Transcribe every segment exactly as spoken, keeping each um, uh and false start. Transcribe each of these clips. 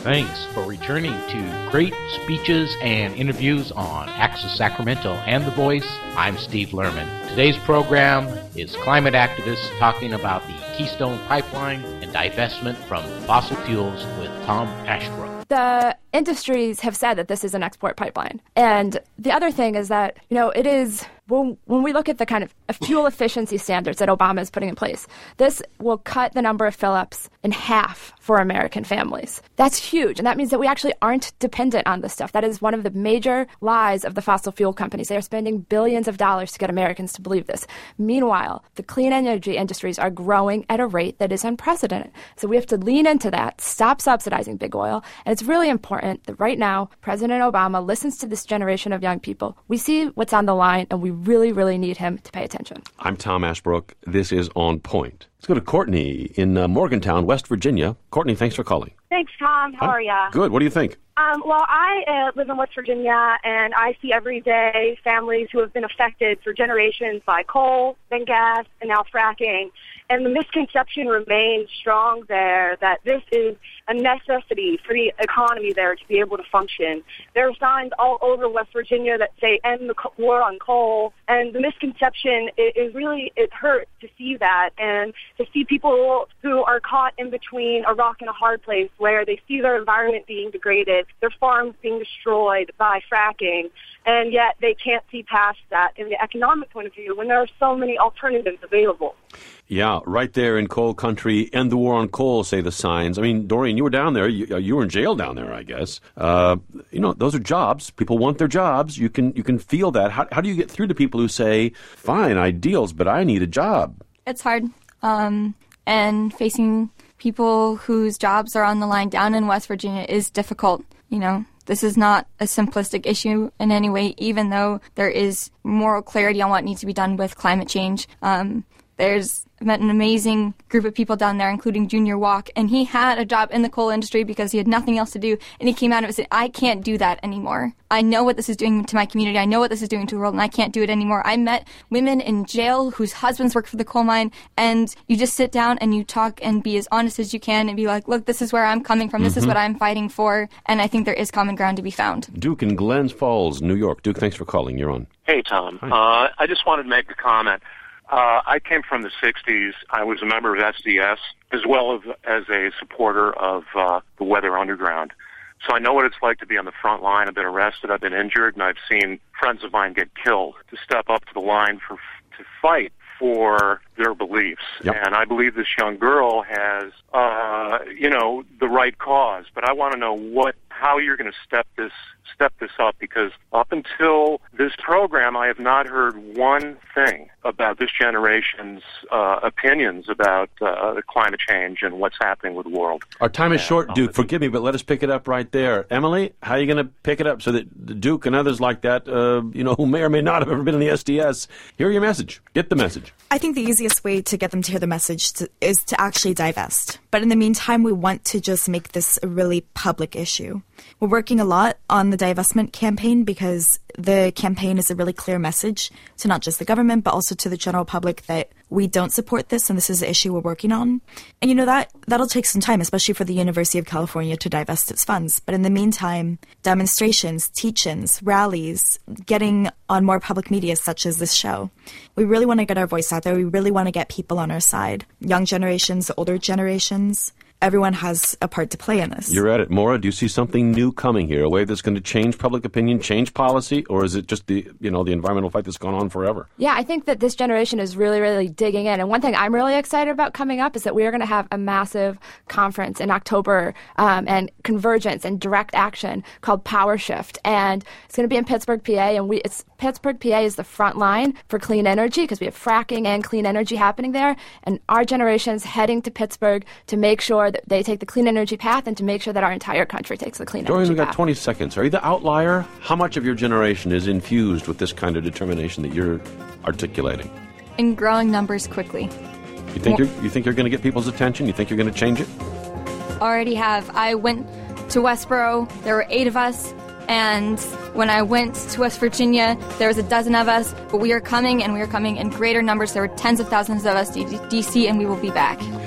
Thanks for returning to Great Speeches and Interviews on Access Sacramento and The Voice. I'm Steve Lerman. Today's program is climate activists talking about the Keystone Pipeline and divestment from fossil fuels with Tom Ashbrook. The industries have said that this is an export pipeline. And the other thing is that, you know, it is, when, when we look at the kind of fuel efficiency standards that Obama is putting in place, this will cut the number of fill-ups in half for American families. That's huge. And that means that we actually aren't dependent on this stuff. That is one of the major lies of the fossil fuel companies. They are spending billions of dollars to get Americans to believe this. Meanwhile, the clean energy industries are growing at a rate that is unprecedented. So we have to lean into that, stop subsidizing big oil. And it's really important that right now, President Obama listens to this generation of young people. We see what's on the line, and we really, really need him to pay attention. I'm Tom Ashbrook. This is On Point. Let's go to Courtney in uh, Morgantown, West Virginia. Courtney, thanks for calling. Thanks, Tom. How Hi. are ya? Good. What do you think? Um, well, I uh, live in West Virginia, and I see every day families who have been affected for generations by coal, then gas, and now fracking. And the misconception remains strong there that this is a necessity for the economy there to be able to function. There are signs all over West Virginia that say end the war on coal. And the misconception is, is really, it hurts to see that and to see people who are caught in between a rock and a hard place where they see their environment being degraded, their farms being destroyed by fracking, and yet they can't see past that in the economic point of view when there are so many alternatives available. Yeah, right there in coal country, end the war on coal, say the signs. I mean, Doreen, you were down there. You, you were in jail down there, I guess. Uh, you know, those are jobs. People want their jobs. You can you can feel that. How, how do you get through to people who say, fine, ideals, but I need a job? It's hard. Um, and facing people whose jobs are on the line down in West Virginia is difficult, you know. This is not a simplistic issue in any way, even though there is moral clarity on what needs to be done with climate change. Um, there's met an amazing group of people down there, including Junior Walk, and he had a job in the coal industry because he had nothing else to do, and he came out of it and said, I can't do that anymore. I know what this is doing to my community. I know what this is doing to the world, and I can't do it anymore. I met women in jail whose husbands work for the coal mine, and you just sit down and you talk and be as honest as you can and be like, look, this is where I'm coming from. This mm-hmm. is what I'm fighting for, and I think there is common ground to be found. Duke in Glens Falls, New York. Duke, thanks for calling. You're on. Hey, Tom. Uh, I just wanted to make a comment. Uh, I came from the sixties. I was a member of S D S as well as, as a supporter of uh, the Weather Underground. So I know what it's like to be on the front line. I've been arrested, I've been injured, and I've seen friends of mine get killed to step up to the line for to fight for their beliefs. Yep. And I believe this young girl has, uh, you know, the right cause. But I want to know what, how you're going to step this, step this up, because up until this program, I have not heard one thing about this generation's uh, opinions about uh, climate change and what's happening with the world. Our time is and, short, Duke. Uh, Forgive me, but let us pick it up right there. Emily, how are you going to pick it up so that Duke and others like that, uh, you know, who may or may not have ever been in the S D S, hear your message, get the message? I think the easiest way to get them to hear the message to, is to actually divest. But in the meantime, we want to just make this a really public issue. We're working a lot on the divestment campaign because the campaign is a really clear message to not just the government, but also to the general public that we don't support this and this is an issue we're working on. And you know, that, that'll take some time, especially for the University of California to divest its funds. But in the meantime, demonstrations, teach-ins, rallies, getting on more public media such as this show. We really want to get our voice out there. We really want to get people on our side. Young generations, older generations. Everyone has a part to play in this. You're at it. Maura, do you see something new coming here, a way that's going to change public opinion, change policy, or is it just the, you know, the environmental fight that's gone on forever? Yeah, I think that this generation is really, really digging in. And one thing I'm really excited about coming up is that we are going to have a massive conference in October um, and convergence and direct action called Power Shift. And it's going to be in Pittsburgh, P A. And we it's Pittsburgh, P A is the front line for clean energy because we have fracking and clean energy happening there. And our generation's heading to Pittsburgh to make sure that they take the clean energy path and to make sure that our entire country takes the clean Dorian, energy we've got path. twenty seconds. Are you the outlier? How much of your generation is infused with this kind of determination that you're articulating? In growing numbers quickly. You think you're, you think you're going to get people's attention? You think you're going to change it? Already have. I went to Westboro. There were eight of us. And when I went to West Virginia, there was a dozen of us. But we are coming, and we are coming in greater numbers. There were tens of thousands of us to D C, and we will be back.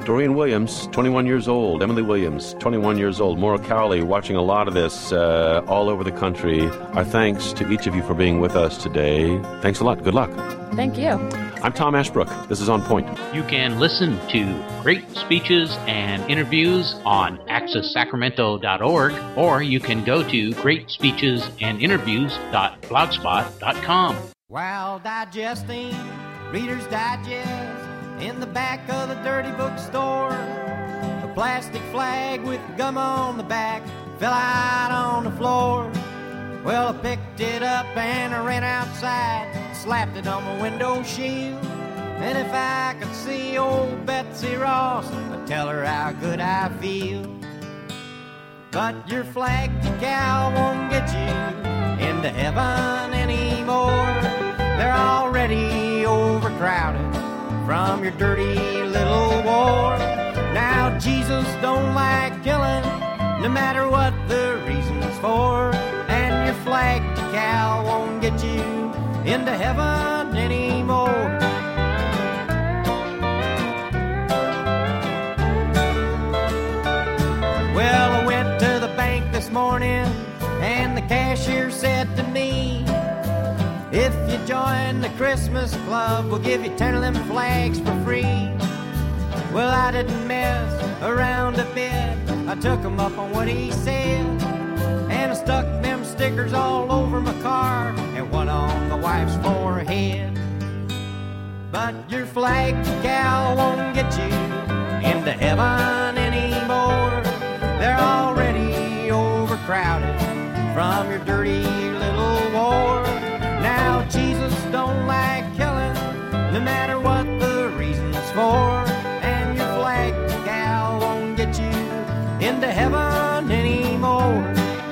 Doreen Williams, twenty-one years old. Emily Williams, twenty-one years old. Maura Cowley, watching a lot of this uh, all over the country. Our thanks to each of you for being with us today. Thanks a lot. Good luck. Thank you. I'm Tom Ashbrook. This is On Point. You can listen to great speeches and interviews on access sacramento dot org, or you can go to great speeches and interviews dot blogspot dot com. While digesting Reader's Digest in the back of the dirty bookstore, a plastic flag with gum on the back fell out on the floor. Well, I picked it up and I ran outside, slapped it on my window shield. And if I could see old Betsy Ross, I'd tell her how good I feel. But your flag decal won't get you into heaven anymore. They're already overcrowded from your dirty little war. Now Jesus don't like killing, no matter what the reason's for. And your flag decal won't get you into heaven anymore. Well, I went to the bank this morning and the cashier said to me, if you join the Christmas club, we'll give you ten of them flags for free. Well, I didn't mess around a bit. I took him up on what he said, and I stuck them stickers all over my car and one on my wife's forehead. But your flag decal won't get you into heaven anymore. They're already overcrowded from your dirty little war. Now Jesus don't like killing, no matter what the reason's for. And your flag decal won't get you into heaven anymore.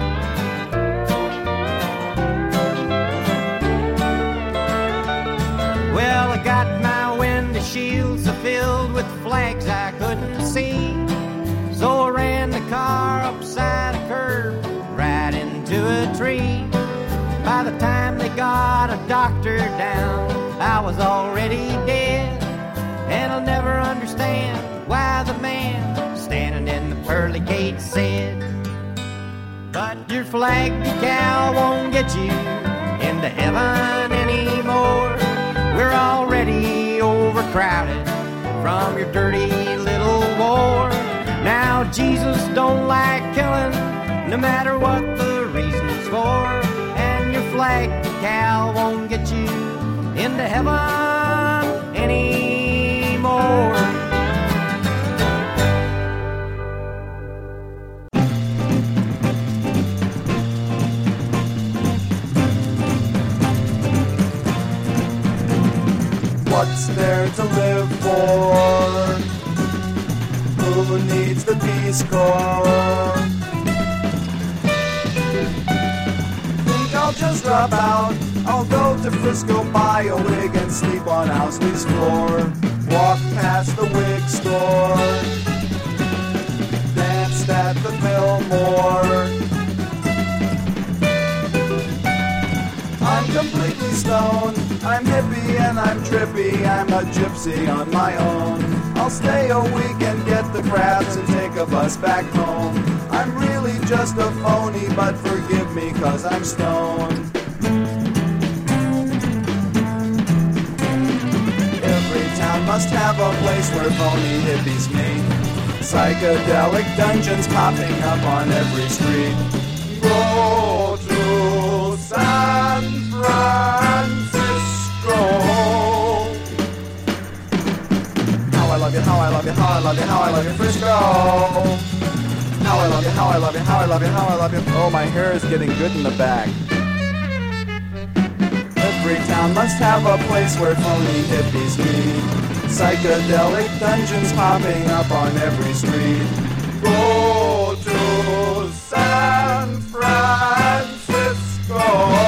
Well, I got my window shields filled with flags I couldn't see, so I ran the car upside a curve right into a tree. By the time they got a doctor down, I was already dead. And I'll never understand why the man standing in the pearly gate said, but your flag decal won't get you into heaven anymore. We're already overcrowded from your dirty little war. Now Jesus don't like killing, no matter what the reason's for. And your flag decal won't get you into heaven anymore. What's there to live for? Who needs the Peace Corps? Think I'll just drop out. I'll go to Frisco, buy a wig, and sleep on Owsley's floor. Walk past the wig store, danced at the Fillmore. I'm completely stoned, I'm hippie and I'm trippy, I'm a gypsy on my own. I'll stay a week and get the crabs and take a bus back home. I'm really just a phony, but forgive me cause I'm stoned. Every town must have a place where phony hippies meet. Psychedelic dungeons popping up on every street. Go to San Francisco. How I love you, how I love you, how I love you, how I love you, Frisco. How I love you, how I love you, how I love you, how I love you. Oh, my hair is getting good in the back. Every town must have a place where phony hippies meet. Psychedelic dungeons popping up on every street. Go to San Francisco.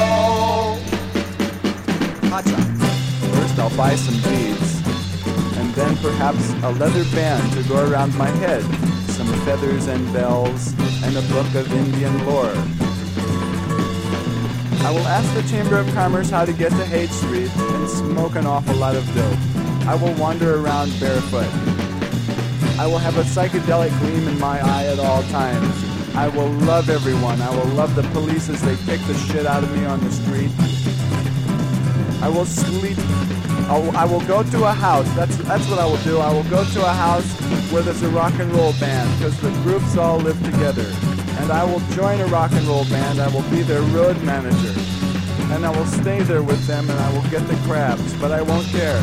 Hotcha. First I'll buy some beads, and then perhaps a leather band to go around my head, some feathers and bells, and a book of Indian lore. I will ask the Chamber of Commerce how to get to Haight Street and smoke an awful lot of dope. I will wander around barefoot. I will have a psychedelic gleam in my eye at all times. I will love everyone. I will love the police as they kick the shit out of me on the street. I will sleep. I'll, I will go to a house. That's that's what I will do. I will go to a house where there's a rock and roll band because the groups all live together. And I will join a rock and roll band. I will be their road manager. And I will stay there with them and I will get the crabs, but I won't care.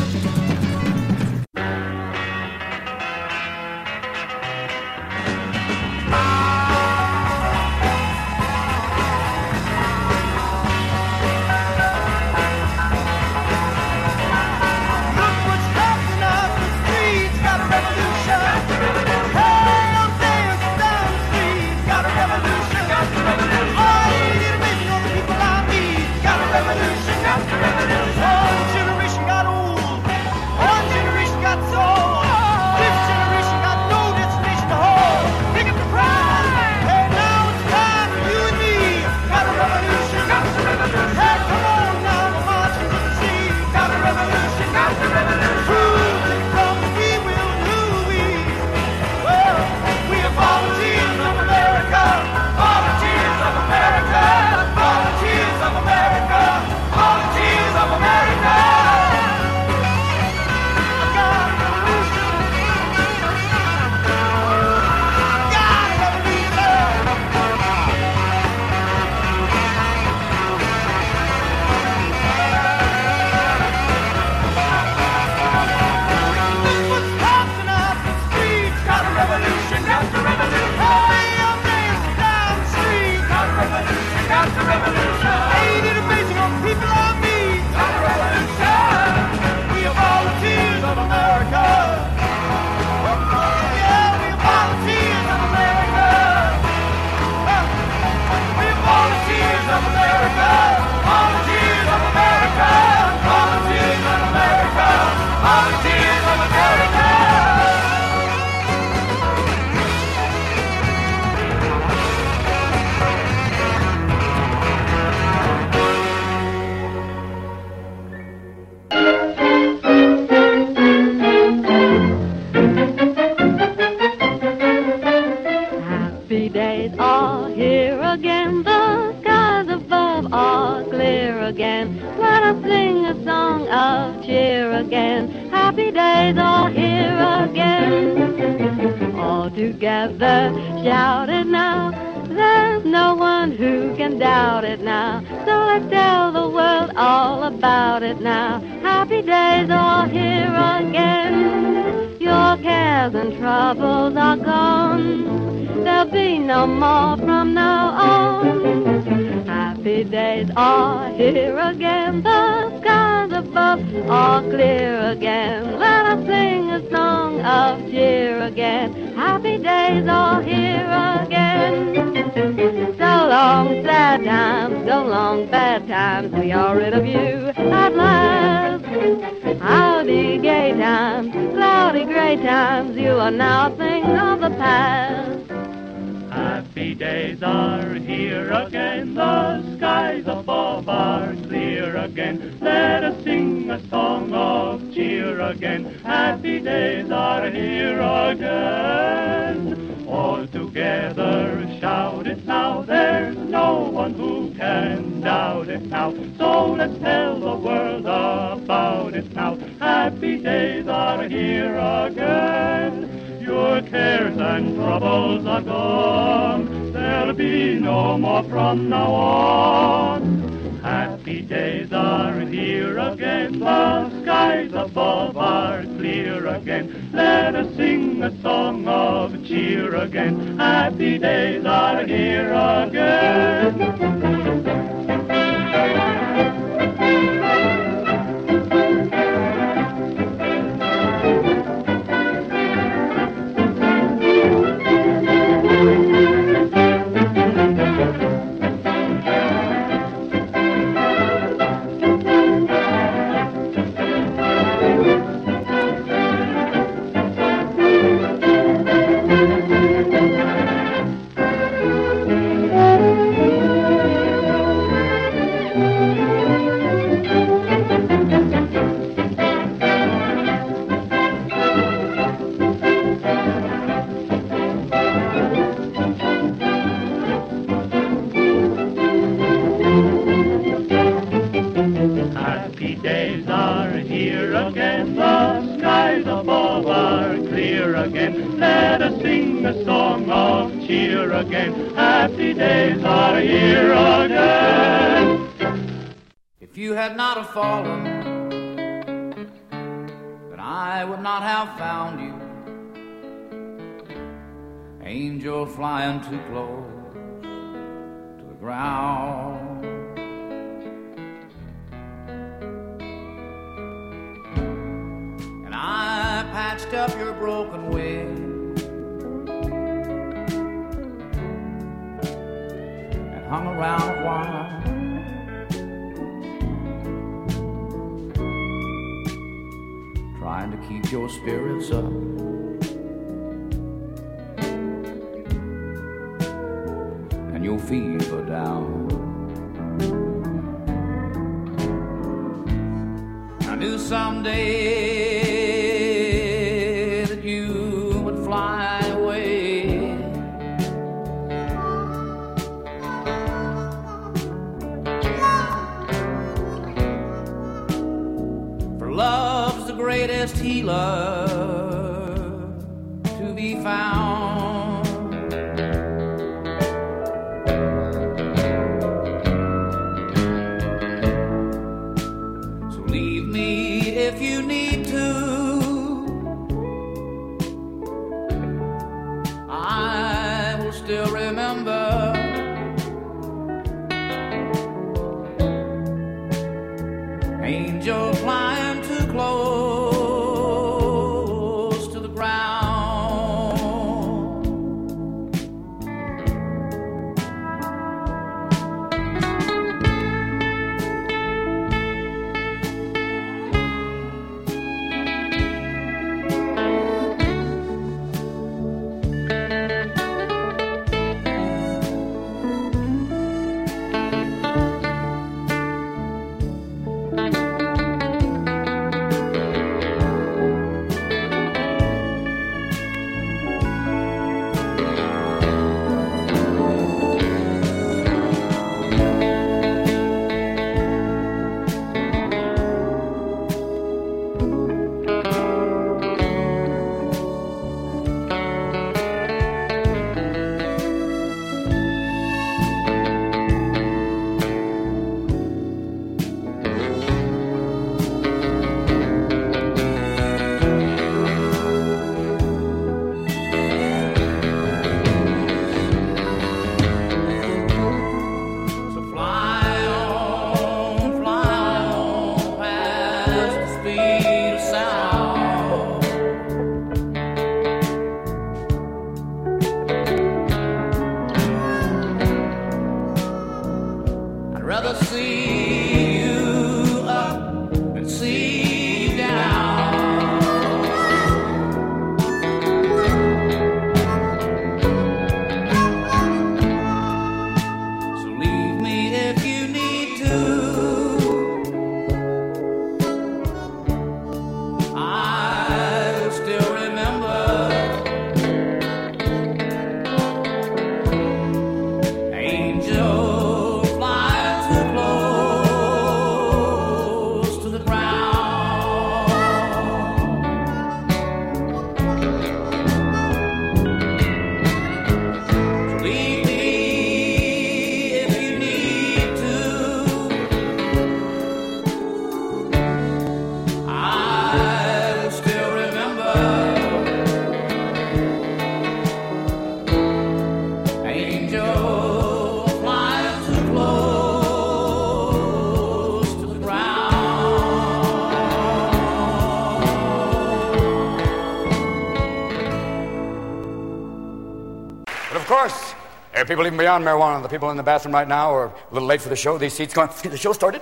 let us sing a song of cheer again. Happy days are here again. If you had not have fallen, then I would not have found you. Angel flying too close to the ground. And I patched up your broken wing and hung around a while. Trying to keep your spirits up. And your fever down. I knew someday that you would fly away. For love's the greatest healer to be found. If you need to, I will still remember. Angel flying too close to the ground. There are people even beyond marijuana. The people in the bathroom right now are a little late for the show. These seats going, the show started?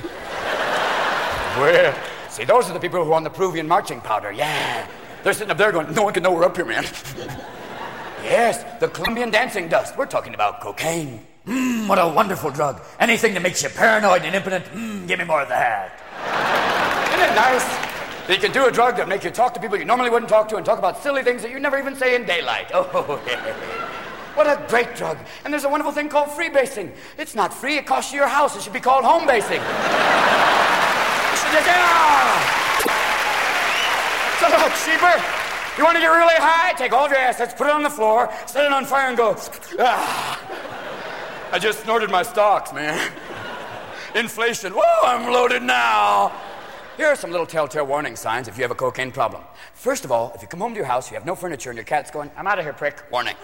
Well, see, those are the people who are on the Peruvian marching powder, yeah. They're sitting up there going, no one can know we're up here, man. Yes, the Colombian dancing dust. We're talking about cocaine. Mmm, what a wonderful drug. Anything that makes you paranoid and impotent, mmm, give me more of that. Isn't it nice that you can do a drug that make you talk to people you normally wouldn't talk to and talk about silly things that you never even say in daylight? Oh, what a great drug. And there's a wonderful thing called freebasing. It's not free, it costs you your house. It should be called home basing. So look, Sheeper, You want to get really high? Take all of your assets, put it on the floor, set it on fire, and go, ah. I just snorted my stocks, man. Inflation. Whoa, I'm loaded now. Here are some little telltale warning signs if you have a cocaine problem. First of all, if you come home to your house, you have no furniture, and your cat's going, I'm out of here, prick. Warning.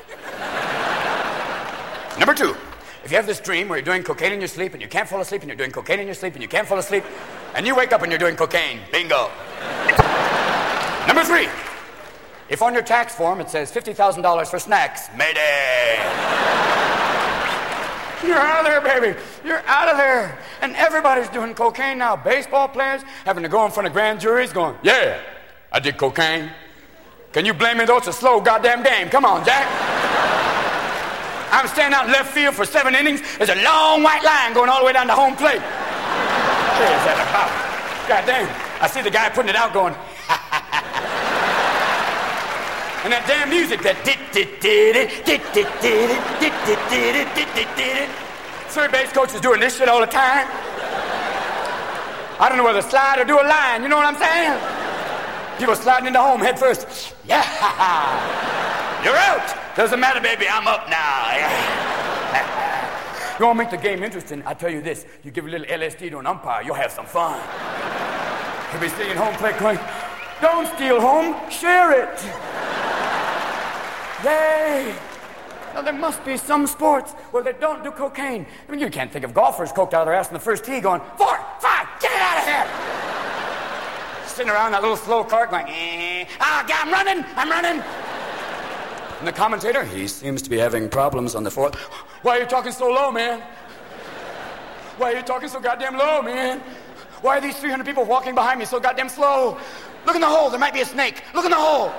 Number two, if you have this dream where you're doing cocaine in your sleep, and you can't fall asleep, and you're doing cocaine in your sleep, and you can't fall asleep, and you wake up and you're doing cocaine. Bingo. Number three, if on your tax form it says fifty thousand dollars for snacks, mayday. You're out of there, baby. You're out of there. And everybody's doing cocaine now. Baseball players having to go in front of grand juries going, yeah, I did cocaine. Can you blame me, though? It's a slow goddamn game. Come on, Jack. I'm standing out in left field for seven innings. There's a long white line going all the way down to home plate. What is that about? Goddamn. I see the guy putting it out going, and that damn music, that dit dit dit dit dit dit dit dit dit dit dit. Third base coach is doing this shit all the time. I don't know whether to slide or do a line, you know what I'm saying? People sliding into home head first. Yeah, you're out. Doesn't matter, baby, I'm up now. You want to make the game interesting? I tell you this: you give a little L S D to an umpire, you'll have some fun. He'll be sitting at home plate going, "Don't steal home, share it." Yay! Now, there must be some sports where they don't do cocaine. I mean, you can't think of golfers coked out of their ass in the first tee going, four, five, get it out of here! Sitting around that little slow cart going, eh, ah, yeah, I'm running, I'm running. And the commentator, he seems to be having problems on the fourth. Why are you talking so low, man? Why are you talking so goddamn low, man? Why are these three hundred people walking behind me so goddamn slow? Look in the hole, there might be a snake. Look in the hole.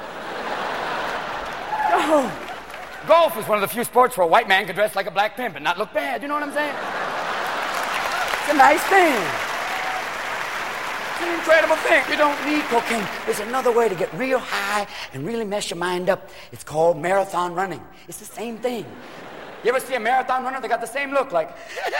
Oh. Golf is one of the few sports where a white man can dress like a black pimp and not look bad. You know what I'm saying? It's a nice thing. It's an incredible thing. You don't need cocaine. There's another way to get real high and really mess your mind up. It's called marathon running. It's the same thing. You ever see a marathon runner? They got the same look, like...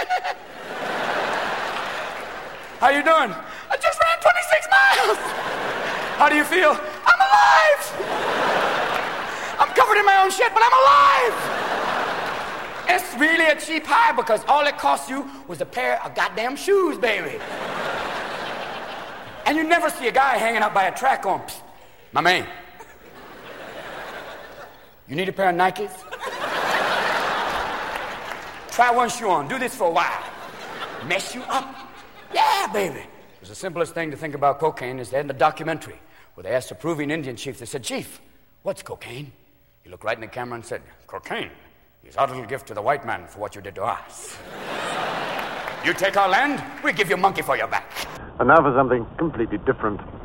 How you doing? I just ran twenty-six miles. How do you feel? I'm alive. I'm covered in my own shit, but I'm alive! It's really a cheap high because all it cost you was a pair of goddamn shoes, baby. And you never see a guy hanging out by a track going, psst, my man, you need a pair of Nikes? Try one shoe on. Do this for a while. Mess you up. Yeah, baby. It was the simplest thing to think about cocaine is they had a documentary where they asked a Peruvian Indian chief, they said, Chief, what's cocaine? He looked right in the camera and said, cocaine is our little gift to the white man for what you did to us. You take our land, we give you a monkey for your back. And now for something completely different.